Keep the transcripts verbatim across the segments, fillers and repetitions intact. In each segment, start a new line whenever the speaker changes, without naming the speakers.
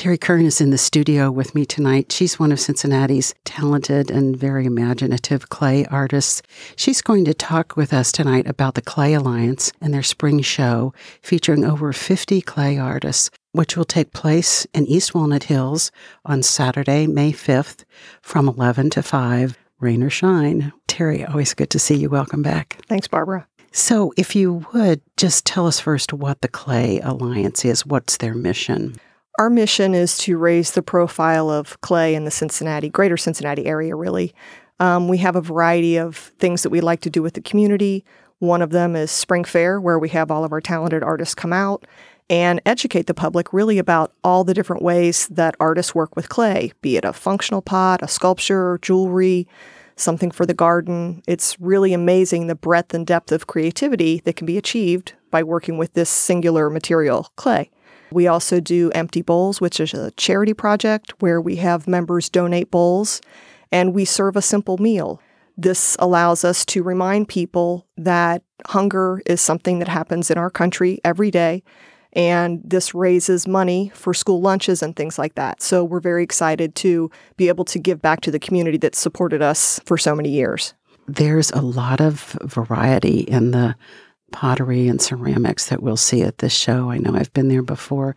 Terry Kern is in the studio with me tonight. She's one of Cincinnati's talented and very imaginative clay artists. She's going to talk with us tonight about the Clay Alliance and their spring show featuring over fifty clay artists, which will take place in East Walnut Hills on Saturday, May fifth from eleven to five, rain or shine. Terry, always good to see you. Welcome back.
Thanks, Barbara.
So if you would, just tell us first what the Clay Alliance is. What's their mission?
Our mission is to raise the profile of clay in the Cincinnati, greater Cincinnati area, really. Um, we have a variety of things that we like to do with the community. One of them is Spring Fair, where we have all of our talented artists come out and educate the public really about all the different ways that artists work with clay, be it a functional pot, a sculpture, jewelry, something for the garden. It's really amazing the breadth and depth of creativity that can be achieved by working with this singular material, clay. We also do Empty Bowls, which is a charity project where we have members donate bowls and we serve a simple meal. This allows us to remind people that hunger is something that happens in our country every day, and this raises money for school lunches and things like that. So we're very excited to be able to give back to the community that supported us for so many years.
There's a lot of variety in the pottery and ceramics that we'll see at this show. I know I've been there before.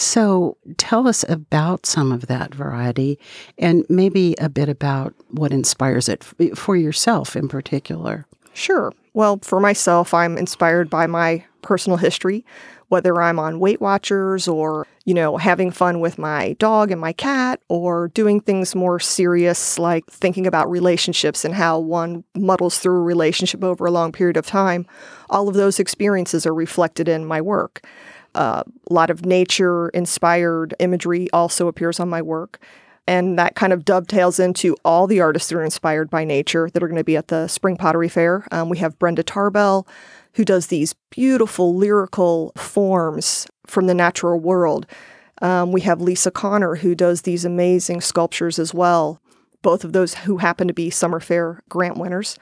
So tell us about some of that variety and maybe a bit about what inspires it for yourself in particular.
Sure. Well, for myself, I'm inspired by my personal history, whether I'm on Weight Watchers or, you know, having fun with my dog and my cat, or doing things more serious like thinking about relationships and how one muddles through a relationship over a long period of time. All of those experiences are reflected in my work. Uh, a lot of nature-inspired imagery also appears on my work. And that kind of dovetails into all the artists that are inspired by nature that are going to be at the Spring Pottery Fair. Um, we have Brenda Tarbell, who does these beautiful lyrical forms from the natural world. Um, we have Lisa Connor, who does these amazing sculptures as well, both of those who happen to be Summer Fair grant winners.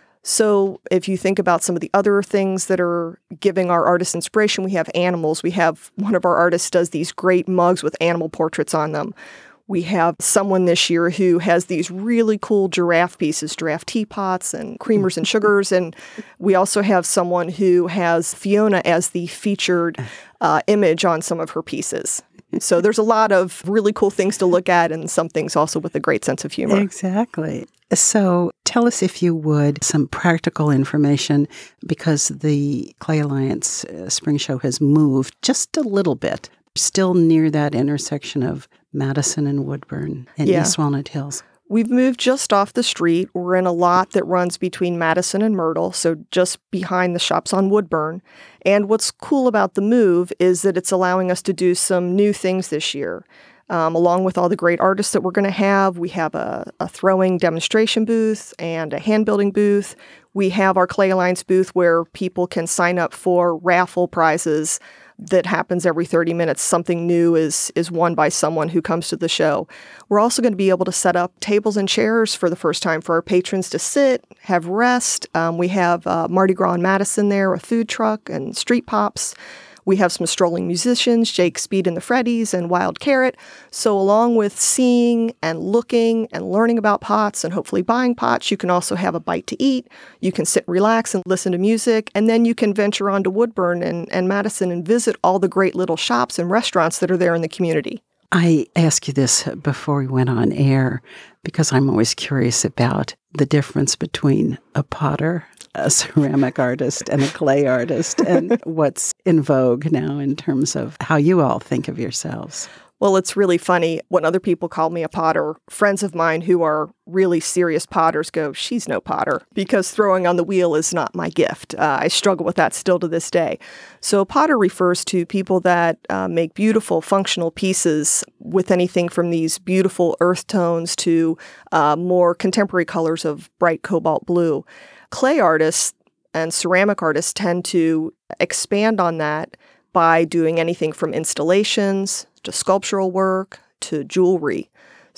So if you think about some of the other things that are giving our artists inspiration, we have animals. We have one of our artists does these great mugs with animal portraits on them. We have someone this year who has these really cool giraffe pieces, giraffe teapots and creamers and sugars. And we also have someone who has Fiona as the featured uh, image on some of her pieces. So there's a lot of really cool things to look at and some things also with a great sense of humor.
Exactly. So tell us, if you would, some practical information, because the Clay Alliance uh, Spring Show has moved just a little bit. Still near that intersection of Madison and Woodburn in
yeah.
East Walnut Hills.
We've moved just off the street. We're in a lot that runs between Madison and Myrtle, so just behind the shops on Woodburn. And what's cool about the move is that it's allowing us to do some new things this year. Um, along with all the great artists that we're going to have, we have a, a throwing demonstration booth and a hand building booth. We have our Clay Alliance booth where people can sign up for raffle prizes that happens every thirty minutes. Something new is is won by someone who comes to the show. We're also going to be able to set up tables and chairs for the first time for our patrons to sit, have rest. Um, we have uh, Mardi Gras in Madison there, a food truck and street pops. We have some strolling musicians, Jake Speed and the Freddies and Wild Carrot. So along with seeing and looking and learning about pots and hopefully buying pots, you can also have a bite to eat. You can sit and relax and listen to music. And then you can venture on to Woodburn and, and Madison and visit all the great little shops and restaurants that are there in the community.
I asked you this before we went on air because I'm always curious about the difference between a potter, a ceramic artist, and a clay artist, and what's in vogue now in terms of how you all think of yourselves.
Well, it's really funny. When other people call me a potter, friends of mine who are really serious potters go, she's no potter, because throwing on the wheel is not my gift. Uh, I struggle with that still to this day. So potter refers to people that uh, make beautiful, functional pieces with anything from these beautiful earth tones to uh, more contemporary colors of bright cobalt blue. Clay artists and ceramic artists tend to expand on that by doing anything from installations to sculptural work to jewelry.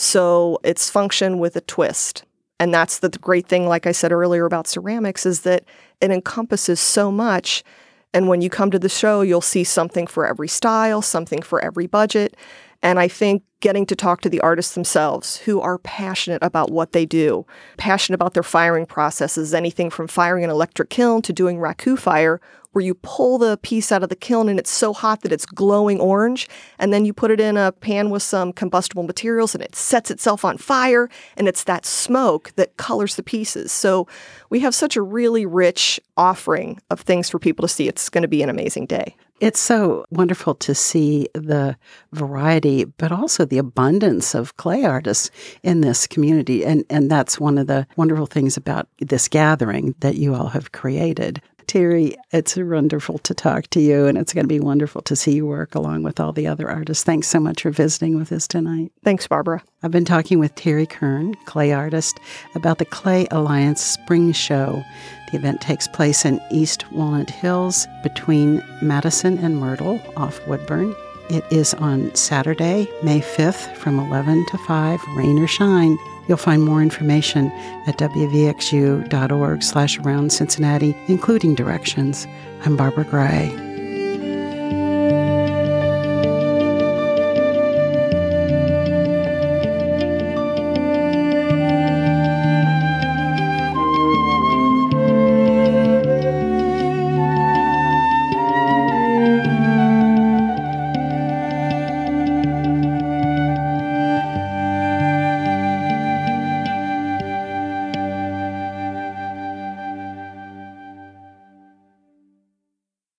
So it's function with a twist. And that's the great thing, like I said earlier about ceramics, is that it encompasses so much. And when you come to the show, you'll see something for every style, something for every budget. And I think getting to talk to the artists themselves who are passionate about what they do, passionate about their firing processes, anything from firing an electric kiln to doing raku fire, where you pull the piece out of the kiln and it's so hot that it's glowing orange, and then you put it in a pan with some combustible materials and it sets itself on fire, and it's that smoke that colors the pieces. So we have such a really rich offering of things for people to see. It's going to be an amazing day.
It's so wonderful to see the variety, but also the abundance of clay artists in this community. And, and that's one of the wonderful things about this gathering that you all have created. Terry, it's wonderful to talk to you, and it's going to be wonderful to see you work along with all the other artists. Thanks so much for visiting with us tonight.
Thanks, Barbara.
I've been talking with Terry Kern, clay artist, about the Clay Alliance Spring Show. The event takes place in East Walnut Hills between Madison and Myrtle off Woodburn. It is on Saturday, May fifth from eleven to five, rain or shine. You'll find more information at wvxu.org slash around Cincinnati, including directions. I'm Barbara Gray.